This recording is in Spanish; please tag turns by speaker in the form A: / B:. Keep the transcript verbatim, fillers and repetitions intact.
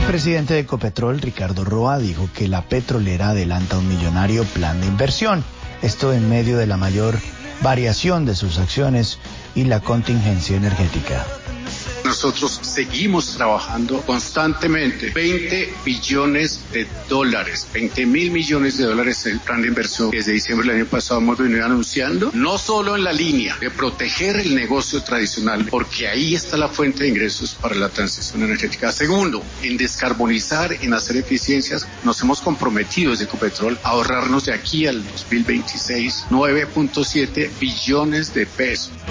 A: presidente de Ecopetrol, Ricardo Roa, dijo que la petrolera adelanta un millonario plan de inversión. Esto en medio de la mayor variación de sus acciones y la contingencia energética.
B: Nosotros seguimos trabajando constantemente. veinte billones de dólares, veinte mil millones de dólares en el plan de inversión que desde diciembre del año pasado hemos venido anunciando, no solo en la línea de proteger el negocio tradicional, porque ahí está la fuente de ingresos para la transición energética. Segundo, en descarbonizar, en hacer eficiencias, nos hemos comprometido desde Ecopetrol a ahorrarnos de aquí al dos mil veintiséis nueve punto siete billones de pesos.